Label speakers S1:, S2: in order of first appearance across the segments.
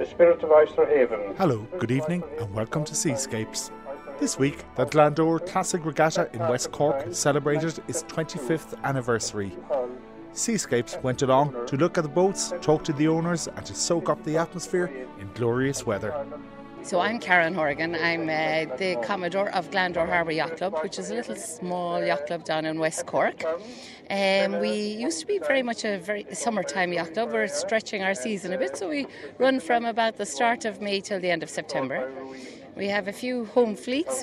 S1: the spirit of Oysterhaven.
S2: Hello, good evening and welcome to Seascapes. This week, the Glandore Classic Regatta in West Cork celebrated its 25th anniversary. Seascapes went along to look at the boats, talk to the owners and to soak up the atmosphere in glorious weather.
S3: So I'm Karen Horgan. I'm the Commodore of Glandore Harbour Yacht Club, which is a little small yacht club down in West Cork. We used to be very much a very summertime yacht club. We're stretching our season a bit, so we run from about the start of May till the end of September. We have a few home fleets,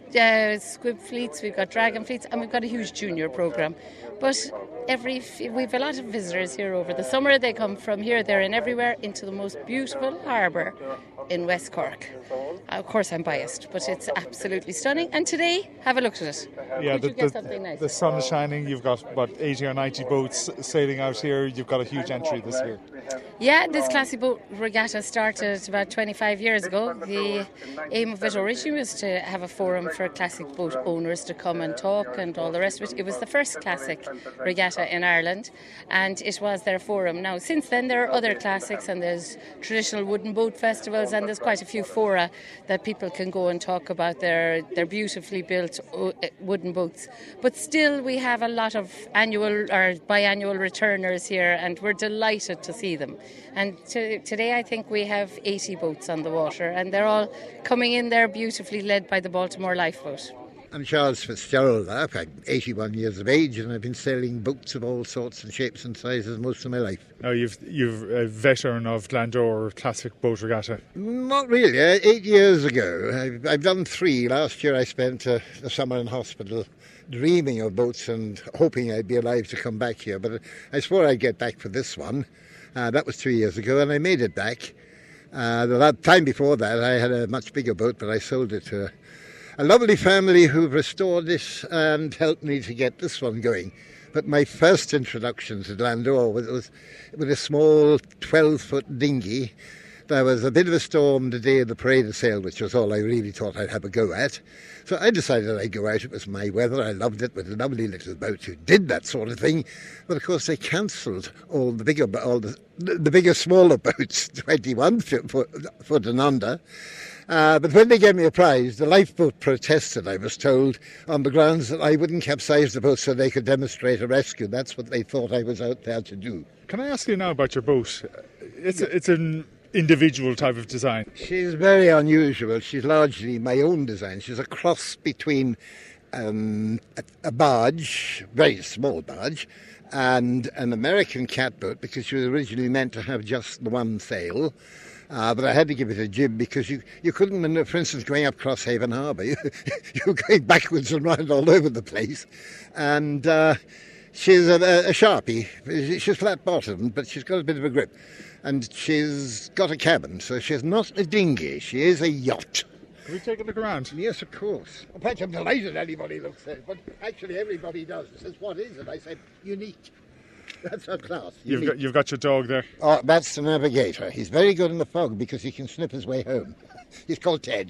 S3: squib fleets, we've got dragon fleets, and we've got a huge junior programme. But we've a lot of visitors here over the summer. They come from here, there and everywhere into the most beautiful harbour in West Cork. Of course I'm biased, but it's absolutely stunning. And today, have a look at it.
S2: Yeah,
S3: Could you get something nice?
S2: The sun is shining, you've got 80 or 90 boats sailing out here, you've got a huge entry this year.
S3: Yeah, this classic boat regatta started about 25 years ago. The aim of it originally was to have a forum for classic boat owners to come and talk and all the rest of it. It was the first classic regatta in Ireland and it was their forum. Now, since then there are other classics and there's traditional wooden boat festivals and there's quite a few fora that people can go and talk about their beautifully built wooden boats. But still we have a lot of annual or biannual returners here and we're delighted to see them. And today I think we have 80 boats on the water and they're all coming in there beautifully led by the Baltimore Lifeboat.
S4: I'm Charles Fitzgerald. I'm 81 years of age and I've been sailing boats of all sorts and shapes and sizes most of my life.
S2: Now you've a veteran of Glandore Classic Boat Regatta.
S4: Not really. 8 years ago. I've done 3. Last year I spent the summer in hospital dreaming of boats and hoping I'd be alive to come back here. But I swore I'd get back for this one. That was 3 years ago and I made it back. The time before that I had a much bigger boat but I sold it to a lovely family who've restored it and helped me to get this one going. But my first introduction to Glandore was with a small 12-foot dinghy. There was a bit of a storm the day of the parade of sail, which was all I really thought I'd have a go at. So I decided I'd go out. It was my weather. I loved it with a lovely little boat who did that sort of thing. But of course they cancelled all the bigger, smaller boats, 21 foot and under. But when they gave me a prize, the lifeboat protested, I was told, on the grounds that I wouldn't capsize the boat so they could demonstrate a rescue. That's what they thought I was out there to do.
S2: Can I ask you now about your boat? It's an individual type of design.
S4: She's very unusual. She's largely my own design. She's a cross between a barge, very small barge, and an American catboat because she was originally meant to have just the one sail. But I had to give it a jib because you couldn't, for instance, going up Crosshaven Harbour, you were going backwards and round all over the place. And she's a Sharpie. She's flat-bottomed, but she's got a bit of a grip. And she's got a cabin, so she's not a dinghy, she is a yacht.
S2: Can we take a look around?
S4: Yes, of course. In fact, I'm delighted anybody looks at it, but actually everybody does. It says, what is it? I said, unique. That's our class.
S2: You've got your dog there.
S4: Oh, that's the navigator. He's very good in the fog because he can snip his way home. He's called Ted.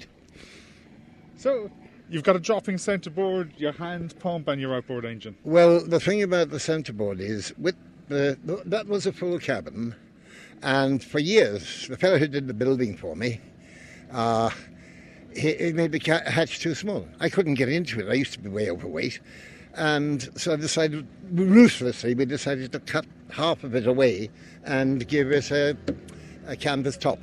S2: So, you've got a dropping centreboard, your hand pump and your outboard engine.
S4: Well, the thing about the centreboard is, that was a full cabin, and for years, the fellow who did the building for me, he made the hatch too small. I couldn't get into it. I used to be way overweight. And so I decided, ruthlessly, we decided to cut half of it away and give it a canvas top.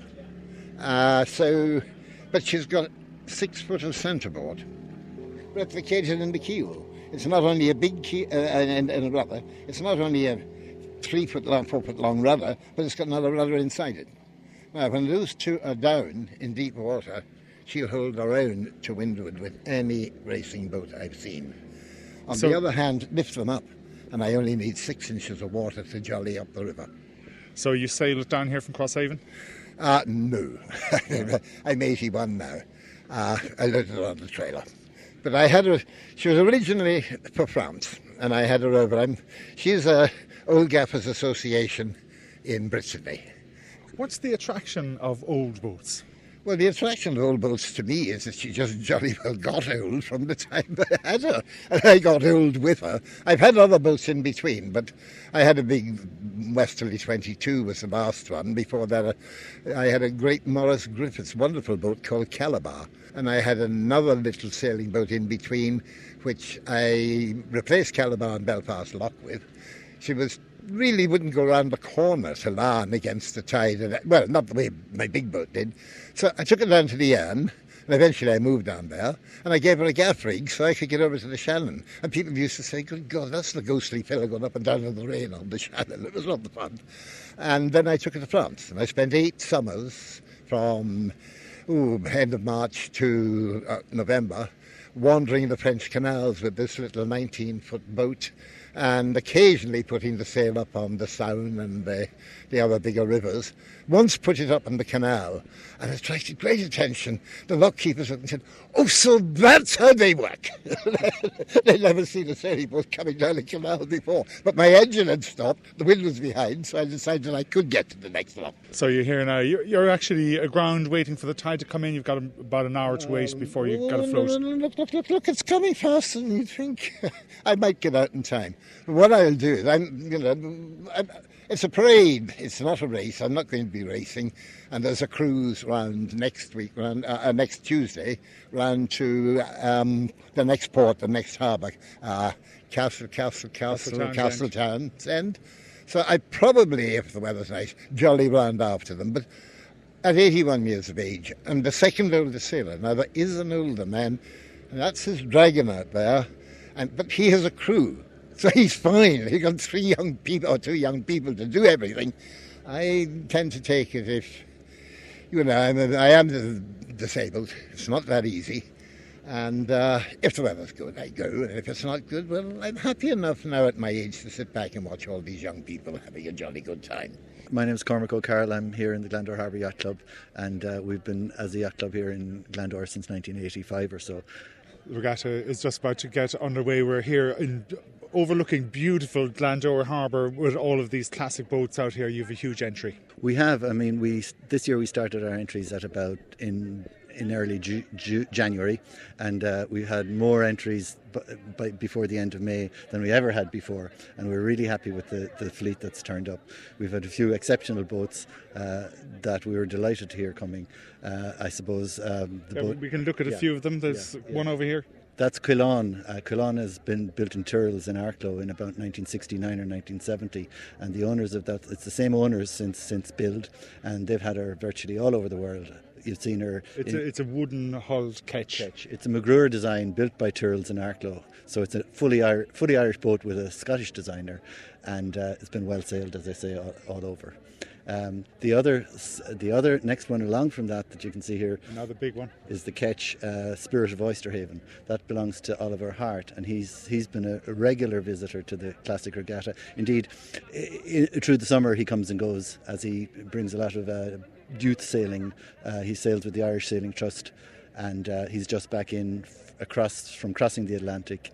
S4: But she's got 6 foot of centreboard, replicated in the keel. It's not only a big keel and a rudder, it's not only a 3 foot long, 4 foot long rudder, but it's got another rudder inside it. Now, when those two are down in deep water, she'll hold her own to windward with any racing boat I've seen. On the other hand, lift them up, and I only need 6 inches of water to jolly up the river.
S2: So you sail it down here from Crosshaven?
S4: No. I'm 81 now. I loaded her on the trailer. But she was originally for France, and I had her over. She's a Old Gaffers Association in Brittany.
S2: What's the attraction of old boats?
S4: Well, the attraction of old boats to me is that she just jolly well got old from the time I had her. And I got old with her. I've had other boats in between, but I had a big Westerly 22 was the last one. Before that, I had a great Morris Griffiths wonderful boat called Calabar. And I had another little sailing boat in between, which I replaced Calabar and Belfast Lock with. She really wouldn't go around the corner to Larne against the tide. Well, not the way my big boat did. So I took her down to the Erne, and eventually I moved down there, and I gave her a gaff rig so I could get over to the Shannon. And people used to say, good God, that's the ghostly fellow going up and down in the rain on the Shannon. It was not the fun. And then I took her to France, and I spent 8 summers from end of March to November wandering the French canals with this little 19-foot boat, and occasionally putting the sail up on the Sound and the other bigger rivers. Once put it up on the canal, and it attracted great attention. The lock keepers looked and said, "Oh, so that's how they work." They'd never seen a sailing boat coming down the canal before. But my engine had stopped, the wind was behind, so I decided I could get to the next one.
S2: So you're here now. You're actually aground waiting for the tide to come in. You've got about an hour to wait before you've got to float.
S4: Look, it's coming faster than you'd think. I might get out in time. But what I'll do is, it's a parade. It's not a race. I'm not going to be racing. And there's a cruise round next week, next Tuesday, round to the next port, the next harbour, Castletown's End. So I probably, if the weather's nice, jolly round after them. But at 81 years of age, I'm the second oldest sailor. Now, there is an older man, and that's his dragon out there, but he has a crew. So he's fine. He got 3 young people or 2 young people to do everything. I tend to take it if, I am disabled. It's not that easy. And if the weather's good, I go. And if it's not good, well, I'm happy enough now at my age to sit back and watch all these young people having a jolly good time.
S1: My name is Cormac O'Carroll. I'm here in the Glandore Harbour Yacht Club, and we've been as a yacht club here in Glandore since 1985 or so.
S2: The regatta is just about to get underway. We're here overlooking beautiful Glandore Harbour with all of these classic boats out here. You have a huge entry.
S1: We have. This year we started our entries at about in early January, and we had more entries before the end of May than we ever had before, and we're really happy with the fleet that's turned up. We've had a few exceptional boats that we were delighted to hear coming. I suppose boat,
S2: we can look at a few of them. There's one over here.
S1: That's Quillan. Quillan has been built in Turles in Arklow in about 1969 or 1970, and the owners of that, it's the same owners since build, and they've had her virtually all over the world. You've seen her.
S2: It's a wooden hulled ketch.
S1: It's a McGruer design built by Turles in Arklow, so it's a fully Irish boat with a Scottish designer, and it's been well sailed, as I say, all over. The other next one along from that you can see here,
S2: another big one, is
S1: the ketch Spirit of Oysterhaven. That belongs to Oliver Hart, and he's been a regular visitor to the Classic Regatta. Indeed, through the summer he comes and goes as he brings a lot of youth sailing. He sails with the Irish Sailing Trust, and he's just back in from crossing the Atlantic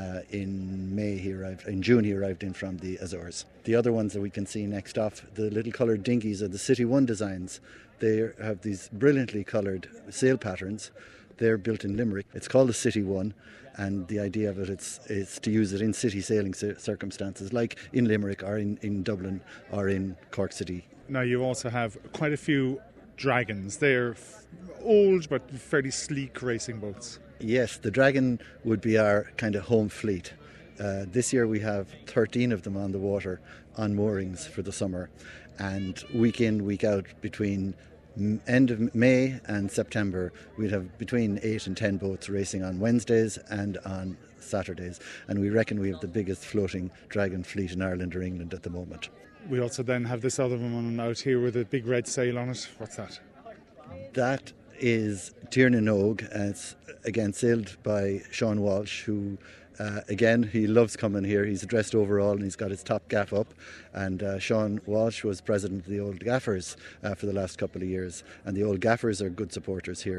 S1: in June he arrived in from the Azores. The other ones that we can see next off, the little coloured dinghies, are the City One designs. They have these brilliantly coloured sail patterns. They're built in Limerick. It's called the City One, and the idea of it is to use it in city sailing circumstances, like in Limerick or in Dublin or in Cork City.
S2: Now you also have quite a few dragons. They're old but fairly sleek racing boats.
S1: Yes, the Dragon would be our kind of home fleet. This year we have 13 of them on the water on moorings for the summer, and week in, week out, between end of May and September, we'd have between 8 and 10 boats racing on Wednesdays and on Saturdays, and we reckon we have the biggest floating Dragon fleet in Ireland or England at the moment.
S2: We also then have this other one out here with a big red sail on it. What's that?
S1: That is Tiernan Og, and it's again sailed by Sean Walsh, who again, he loves coming here. He's dressed overall and he's got his top gaff up, and Sean Walsh was president of the Old Gaffers for the last couple of years, and the Old Gaffers are good supporters here.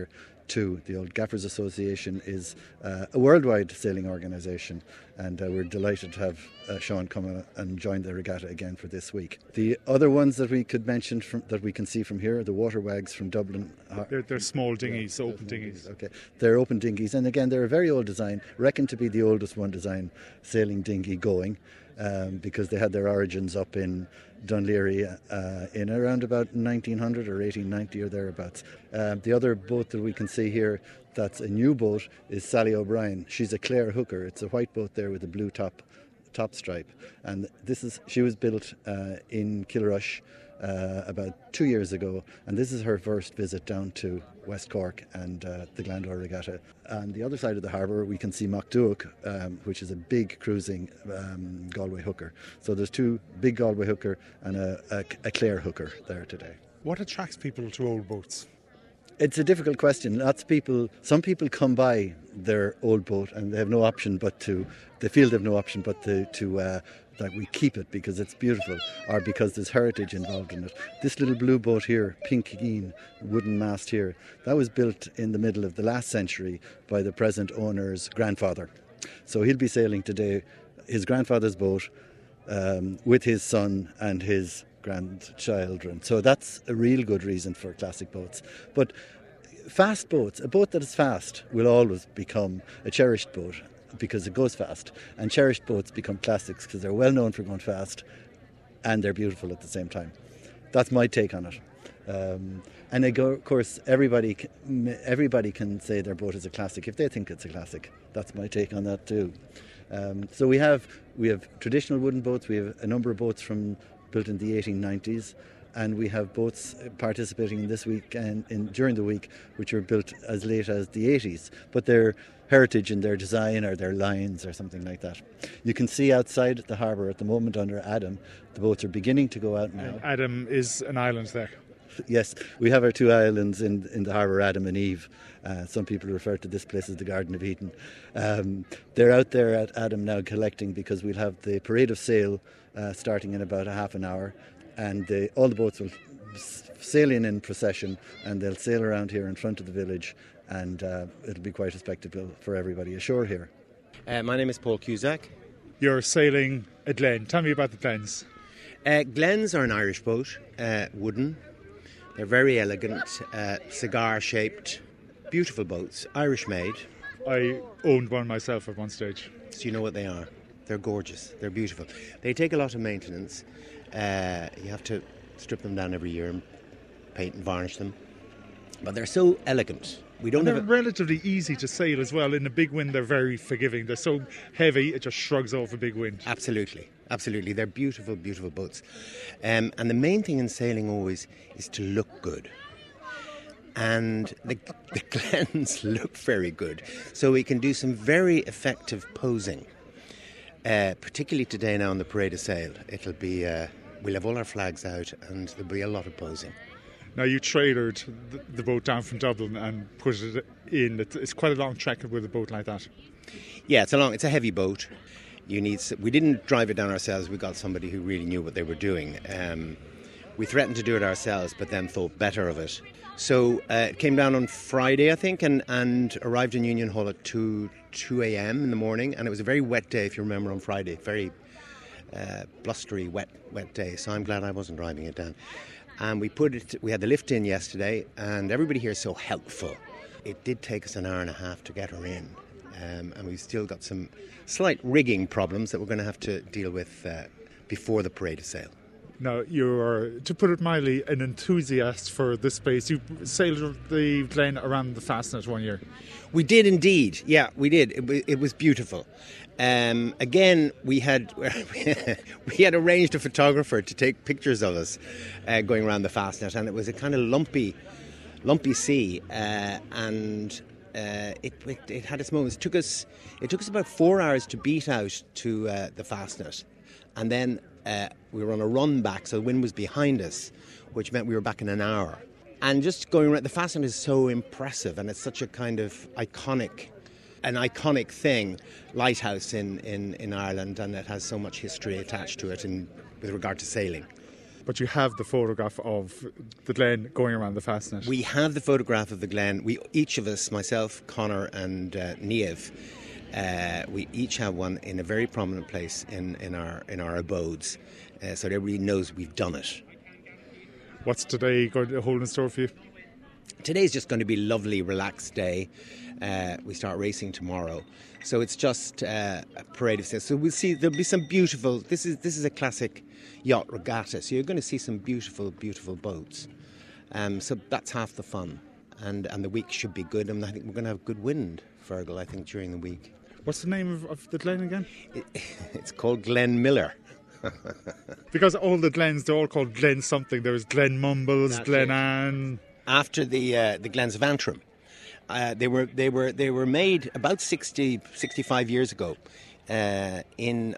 S1: too. The old Gaffers Association is a worldwide sailing organisation, and we're delighted to have Sean come and join the regatta again for this week. The other ones that we could mention that we can see from here are the water wags from Dublin.
S2: They're small dinghies, open dinghies.
S1: Okay, they're open dinghies, and again they're a very old design, reckoned to be the oldest one design sailing dinghy going, because they had their origins up in Dunleary in around about 1900 or 1890 or thereabouts. The other boat that we can see here that's a new boat is Sally O'Brien. She's a Clare hooker. It's a white boat there with a blue top stripe, and she was built in Kilrush about 2 years ago, and this is her first visit down to West Cork and the Glandore Regatta. On the other side of the harbour we can see Macduach, which is a big cruising Galway hooker. So there's two big Galway hooker and a Clare hooker there today.
S2: What attracts people to old boats?
S1: It's a difficult question. Some people come by their old boat and they feel they have no option but to that we keep it because it's beautiful or because there's heritage involved in it. This little blue boat here, Pink Geen, wooden mast here, that was built in the middle of the last century by the present owner's grandfather. So he'll be sailing today his grandfather's boat with his son and his grandchildren. So that's a real good reason for classic boats. But fast boats, a boat that is fast will always become a cherished boat because it goes fast, and cherished boats become classics because they're well known for going fast and they're beautiful at the same time. That's my take on it. And of course everybody can say their boat is a classic if they think it's a classic. That's my take on that too. So we have traditional wooden boats. We have a number of boats built in the 1890s, and we have boats participating in this week and during the week which were built as late as the 80s, but they're heritage in their design or their lines or something like that. You can see outside the harbour at the moment under Adam, the boats are beginning to go out now.
S2: And Adam is an island there.
S1: Yes, we have our two islands in the harbour, Adam and Eve. Some people refer to this place as the Garden of Eden. They're out there at Adam now collecting because we'll have the parade of sail starting in about a half an hour, and all the boats will sail in procession, and they'll sail around here in front of the village, and it'll be quite a spectacle for everybody ashore here.
S5: My name is Paul Cusack.
S2: You're sailing a Glen. Tell me about the Glens.
S5: Glens are an Irish boat, wooden. They're very elegant, cigar-shaped, beautiful boats, Irish-made.
S2: I owned one myself at one stage.
S5: So you know what they are. They're gorgeous. They're beautiful. They take a lot of maintenance. You have to strip them down every year and paint and varnish them. But they're so elegant.
S2: They're relatively easy to sail as well. In a big wind, they're very forgiving. They're so heavy, it just shrugs off a big wind.
S5: Absolutely. They're beautiful, beautiful boats. And the main thing in sailing always is to look good. And the Glens look very good. So we can do some very effective posing. Particularly today now on the Parade of Sail. It'll be, we'll have all our flags out and there'll be a lot of posing.
S2: Now you trailered the boat down from Dublin and put it in. It's quite a long trek with a boat like that.
S5: Yeah, it's a heavy boat. We didn't drive it down ourselves. We got somebody who really knew what they were doing. We threatened to do it ourselves, but then thought better of it. So it came down on Friday, I think, and arrived in Union Hall at 2 a.m. in the morning. And it was a very wet day, if you remember, on Friday. Very blustery, wet day. So I'm glad I wasn't driving it down. And we had the lift in yesterday, and everybody here is so helpful. It did take us an hour and a half to get her in, and we've still got some slight rigging problems that we're going to have to deal with before the Parade of Sail.
S2: Now, you're, to put it mildly, an enthusiast for this space. You sailed the Glen around the Fastnet one year.
S5: We did indeed. Yeah, we did. It was beautiful. Again, we had arranged a photographer to take pictures of us going around the Fastnet, and it was a kind of lumpy sea, and it had its moments. It took us about 4 hours to beat out to the Fastnet, and then we were on a run back, so the wind was behind us, which meant we were back in an hour. And just going around the Fastnet is so impressive, and it's such a kind of iconic thing, lighthouse in Ireland, and it has so much history attached to it with regard to sailing.
S2: But you have the photograph of the Glen going around the Fastnet.
S5: We have the photograph of the Glen. Each of us, myself, Connor and Niamh, we each have one in a very prominent place in our abodes, so that everybody knows we've done it.
S2: What's today going to hold in store for you?
S5: Today's just going to be a lovely, relaxed day. We start racing tomorrow, so it's just a parade of sails. So we'll see. There'll be some beautiful. This is a classic yacht regatta, so you're going to see some beautiful, beautiful boats. So that's half the fun, and the week should be good. And I think we're going to have good wind, Fergal, I think, during the week.
S2: What's the name of the Glen again?
S5: It's called Glen Miller.
S2: Because all the Glens, they're all called Glen something. There was Glen Mumbles,
S5: That's
S2: Glen
S5: it.
S2: Anne.
S5: After the Glens of Antrim. They were made about 65 years ago in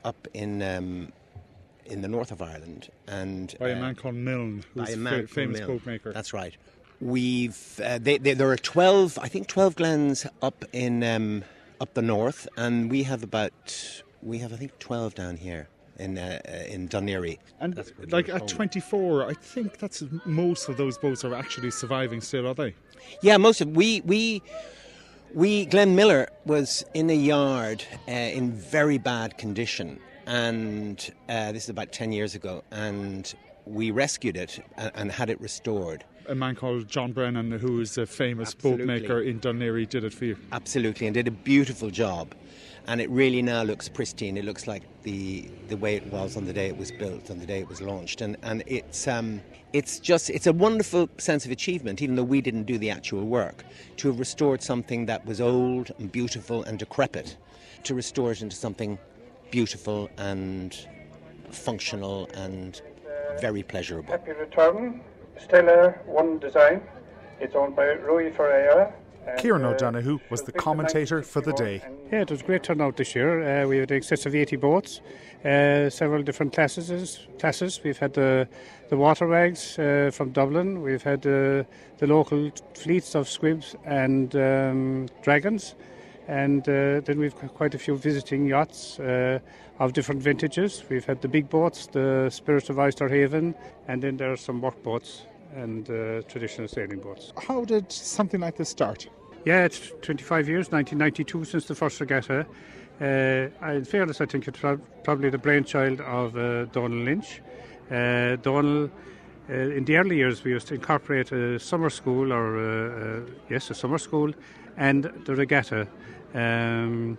S5: the north of Ireland, and
S2: By a man called Milne, who's a famous boat maker.
S5: That's right. We've there are 12 glens up in up the north, and we have I think 12 down here in Dún Laoghaire.
S2: And
S5: That's where
S2: like
S5: they're
S2: at
S5: home.
S2: 24, I think that's most of those boats are actually surviving still, are they?
S5: Yeah, most of we Glen Miller was in a yard in very bad condition, and this is about 10 years ago, and we rescued it and had it restored.
S2: A man called John Brennan, who is a famous
S5: Absolutely.
S2: boat maker in Dún Laoghaire, did it for you.
S5: Absolutely, and did a beautiful job. And it really now looks pristine. It looks like the way it was on the day it was built, on the day it was launched. And it's a wonderful sense of achievement, even though we didn't do the actual work, to have restored something that was old and beautiful and decrepit, to restore it into something beautiful and functional and very pleasurable.
S6: Happy return. Stella One Design. It's owned by Rui Ferreira.
S2: Kieran O'Donoghue was the commentator for the day.
S6: Yeah, it was a great turnout this year. We had in excess of 80 boats, several different classes. We've had the water wags from Dublin. We've had the local fleets of squibs and dragons. And then we've got quite a few visiting yachts of different vintages. We've had the big boats, the Spirit of Oysterhaven, and then there are some work boats and traditional sailing boats.
S2: How did something like this start?
S6: Yeah, it's 25 years, 1992 since the first regatta. In fairness, I think it's probably the brainchild of Donal Lynch. Donal, in the early years, we used to incorporate a summer school, a summer school, and the regatta. I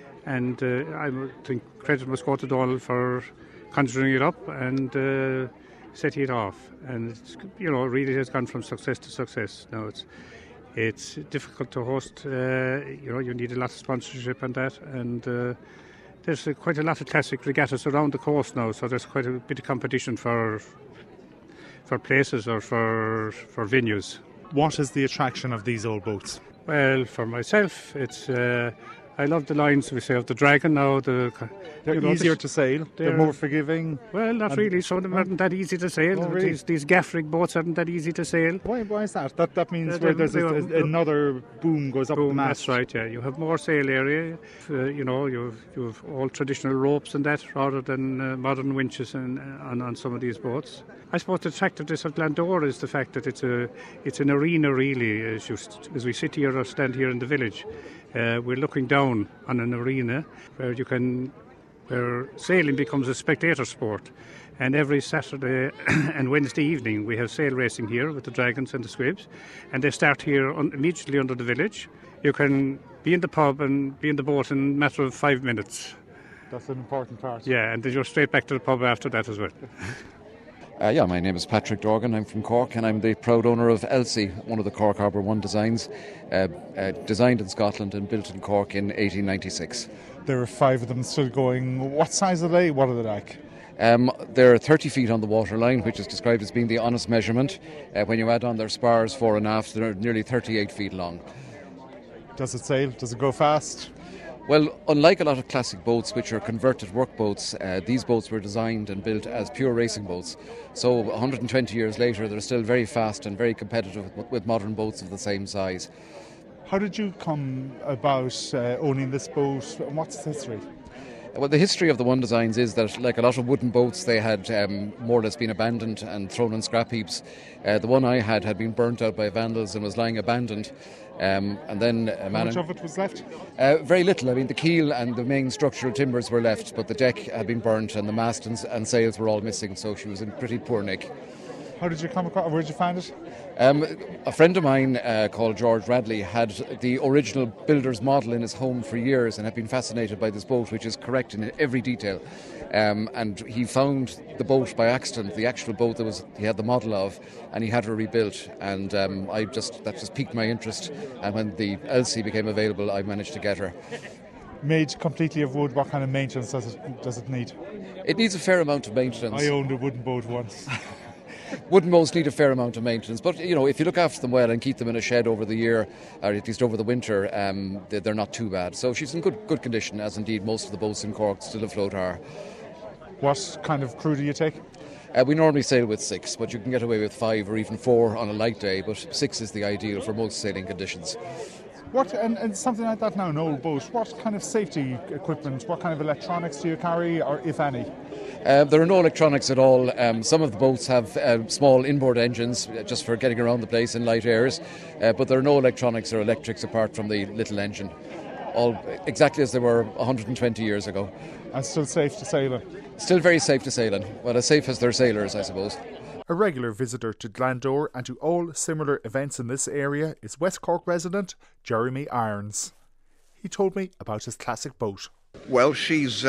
S6: think credit must go to Donal for conjuring it up and setting it off. And it's, really has gone from success to success. Now it's difficult to host. You need a lot of sponsorship and that, and there's quite a lot of classic regattas around the coast now. So there's quite a bit of competition for places or for venues.
S2: What is the attraction of these old boats?
S6: Well, for myself, it's I love the lines we say of the Dragon now.
S2: They're easier to sail, they're more forgiving.
S6: Well, not really. Some of them aren't that easy to sail.
S2: Oh, really?
S6: These gaff rig boats aren't that easy to sail.
S2: Why is that? That means
S6: They-
S2: where there's
S6: they-
S2: another boom goes up the
S6: Boom,
S2: mast.
S6: that's right, yeah. You have more sail area. You've all traditional ropes and that rather than modern winches on some of these boats. I suppose the attractiveness of Glandore is the fact that it's an arena really. As we sit here or stand here in the village, we're looking down on an arena where sailing becomes a spectator sport. And every Saturday and Wednesday evening we have sail racing here with the Dragons and the Squibs, and they start here immediately under the village. You can be in the pub and be in the boat in a matter of 5 minutes.
S2: That's an important part.
S6: Yeah, and then you're straight back to the pub after that as well.
S7: My name is Patrick Dorgan. I'm from Cork and I'm the proud owner of Elsie, one of the Cork Harbour One designs, designed in Scotland and built in Cork in 1896.
S2: There are 5 of them still going. What size are they? What are they like?
S7: They're 30 feet on the waterline, which is described as being the honest measurement. When you add on their spars fore and aft, they're nearly 38 feet long.
S2: Does it sail? Does it go fast?
S7: Well, unlike a lot of classic boats which are converted work boats, these boats were designed and built as pure racing boats. So 120 years later, they're still very fast and very competitive with modern boats of the same size.
S2: How did you come about owning this boat? What's its history?
S7: Well, the history of the One Designs is that, like a lot of wooden boats, they had more or less been abandoned and thrown in scrap heaps. The one I had been burnt out by vandals and was lying abandoned. And then
S2: How much of it was left?
S7: very little. I mean, the keel and the main structural timbers were left, but the deck had been burnt and the mast and sails were all missing, so she was in pretty poor nick.
S2: How did you come across? Where did you find it?
S7: A friend of mine called George Radley had the original builder's model in his home for years and had been fascinated by this boat, which is correct in every detail. And he found the boat by accident, the actual boat that he had the model of, and he had her rebuilt. And that just piqued my interest. And when the Elsie became available, I managed to get her.
S2: Made completely of wood, what kind of maintenance does it need?
S7: It needs a fair amount of maintenance.
S2: I owned a wooden boat once.
S7: Wooden boats need a fair amount of maintenance, but if you look after them well and keep them in a shed over the year, or at least over the winter, they're not too bad. So she's in good condition, as indeed most of the boats in Cork still afloat are.
S2: What kind of crew do you take?
S7: We normally sail with 6, but you can get away with 5 or even 4 on a light day, but 6 is the ideal for most sailing conditions.
S2: What and something like that now, an old boat, what kind of safety equipment, what kind of electronics do you carry, or if any?
S7: There are no electronics at all. Some of the boats have small inboard engines just for getting around the place in light airs, but there are no electronics or electrics apart from the little engine. All exactly as they were 120 years ago.
S2: And still safe to sail in?
S7: Still very safe to sail in. Well, as safe as their sailors, I suppose.
S2: A regular visitor to Glandore and to all similar events in this area is West Cork resident Jeremy Irons. He told me about his classic boat.
S8: Well, she's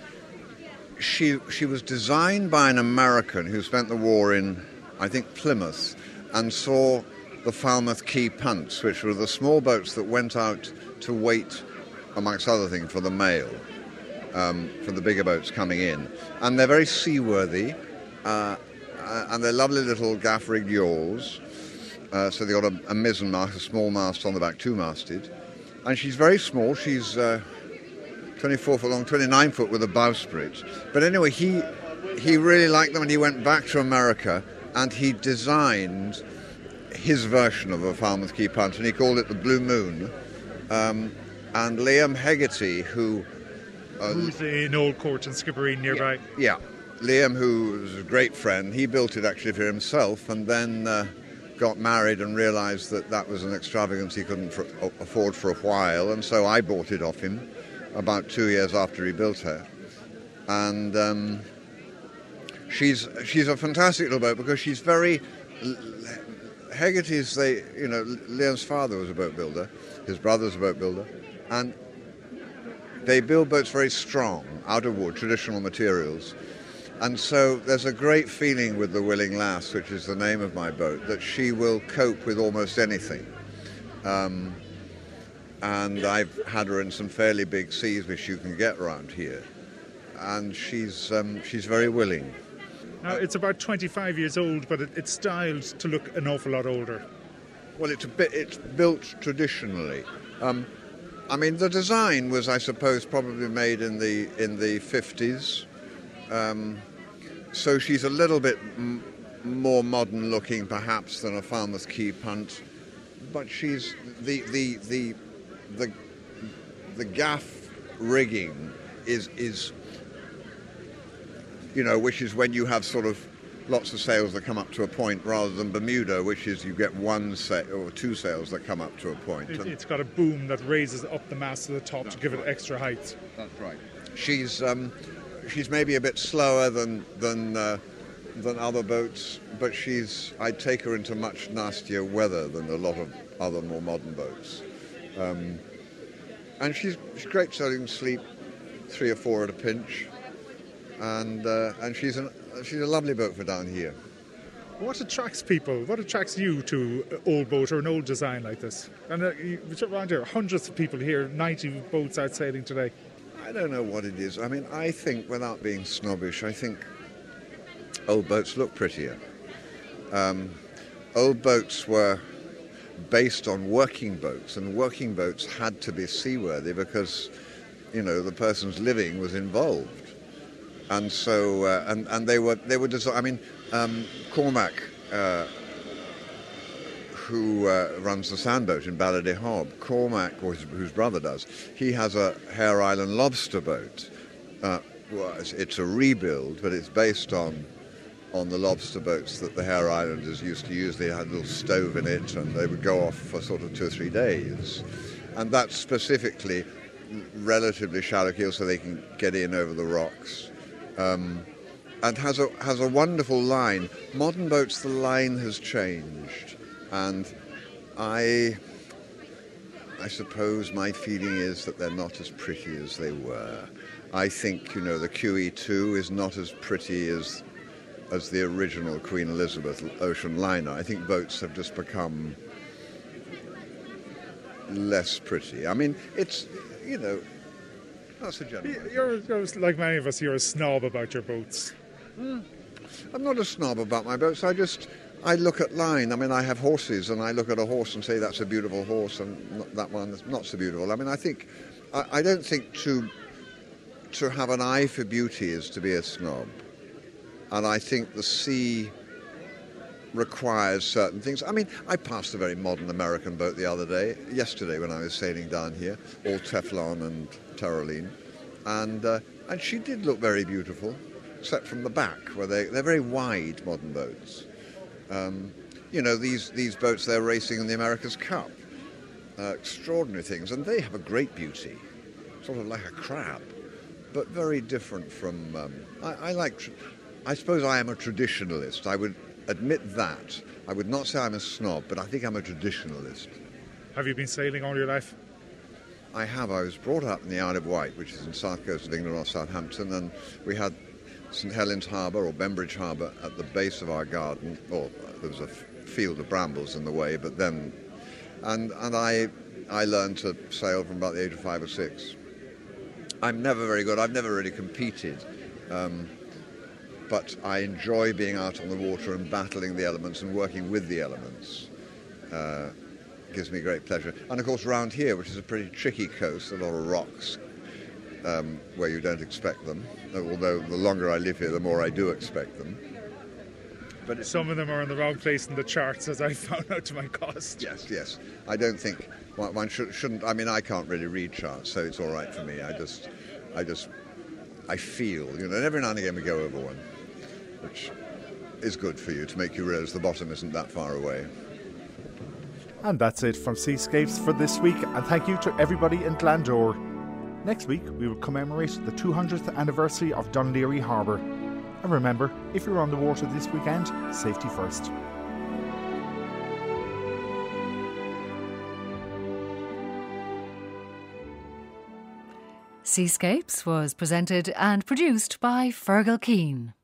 S8: she was designed by an American who spent the war in, I think, Plymouth, and saw the Falmouth Quay punts, which were the small boats that went out to wait, amongst other things, for the mail, for the bigger boats coming in. And they're very seaworthy. And they're lovely little gaff-rigged yawls. So they've got a mizzen mast, a small mast on the back, 2-masted. And she's very small. She's 24 foot long, 29 foot with a bowsprit. But anyway, he really liked them, and he went back to America and he designed his version of a Falmouth Quay punt, and he called it the Blue Moon. And Liam Hegarty, who's
S2: in Old Court and Skibbereen nearby.
S8: Yeah. Liam, who was a great friend, he built it actually for himself, and then got married and realised that was an extravagance he couldn't afford for a while, and so I bought it off him about 2 years after he built her. And she's a fantastic little boat because she's very... Hegarty's, Liam's father was a boat builder, his brother's a boat builder, and they build boats very strong, out of wood, traditional materials. And so there's a great feeling with the Willing Lass, which is the name of my boat, that she will cope with almost anything. And I've had her in some fairly big seas, which you can get around here. And she's very willing.
S2: Now, it's about 25 years old, but it's styled to look an awful lot older.
S8: Well, it's built traditionally. I mean, the design was, I suppose, probably made in the 50s. So she's a little bit more modern looking, perhaps, than a Falmouth Quay punt, but she's the gaff rigging is which is when you have sort of lots of sails that come up to a point, rather than Bermuda, which is you get one sail or 2 sails that come up to a point.
S2: It's got a boom that raises up the mast to the top to give it extra height.
S8: That's right. She's maybe a bit slower than other boats, but I'd take her into much nastier weather than a lot of other more modern boats. And she's great, so you can sleep 3 or 4 at a pinch. And she's a lovely boat for down here.
S2: What attracts people? What attracts you to an old boat or an old design like this? And around here, hundreds of people here, 90 boats out sailing today.
S8: I don't know what it is. I mean, I think, without being snobbish, I think old boats look prettier. Old boats were based on working boats, and working boats had to be seaworthy because, the person's living was involved. And so, and they were designed. I mean, Cormac, who runs the sandboat in Ballydehob, Cormac, or whose brother does, he has a Hare Island lobster boat, Well, it's a rebuild, but it's based on the lobster boats that the Hare Islanders used to use. They had a little stove in it, and they would go off for sort of 2 or 3 days. And that's specifically relatively shallow keel, so they can get in over the rocks. And has a wonderful line. Modern boats, the line has changed, and I suppose my feeling is that they're not as pretty as they were. I think, the QE2 is not as pretty as the original Queen Elizabeth ocean liner. I think boats have just become less pretty. I mean, it's, that's a general.
S2: You're like many of us, you're a snob about your boats.
S8: I'm not a snob about my boats. I look at line. I mean, I have horses, and I look at a horse and say that's a beautiful horse, and that one is not so beautiful. I mean, I don't think to have an eye for beauty is to be a snob. And I think the sea requires certain things. I mean, I passed a very modern American boat yesterday when I was sailing down here, all Teflon and Tyroline, and she did look very beautiful, except from the back, where they're very wide modern boats. These boats, they're racing in the America's Cup. Extraordinary things, and they have a great beauty, sort of like a crab, but very different from... I suppose I am a traditionalist. I would admit that. I would not say I'm a snob, but I think I'm a traditionalist.
S2: Have you been sailing all your life?
S8: I have. I was brought up in the Isle of Wight, which is in the south coast of England, off Southampton, and we had St Helens Harbour or Bembridge Harbour at the base of our garden. Or there was a field of brambles in the way, but then... And I learned to sail from about the age of 5 or 6. I'm never very good. I've never really competed. But I enjoy being out on the water and battling the elements and working with the elements. Gives me great pleasure. And of course around here, which is a pretty tricky coast, a lot of rocks where you don't expect them, although the longer I live here, the more I do expect them.
S2: But some of them are in the wrong place in the charts, as I found out to my cost.
S8: Yes. I don't think one shouldn't. I mean, I can't really read charts, so it's all right for me. I feel, and every now and again we go over one, which is good for you to make you realise the bottom isn't that far away.
S2: And that's it from Seascapes for this week, and thank you to everybody in Glandore. Next week we will commemorate the 200th anniversary of Dún Laoghaire Harbour. And remember, if you're on the water this weekend, safety first.
S9: Seascapes was presented and produced by Fergal Keane.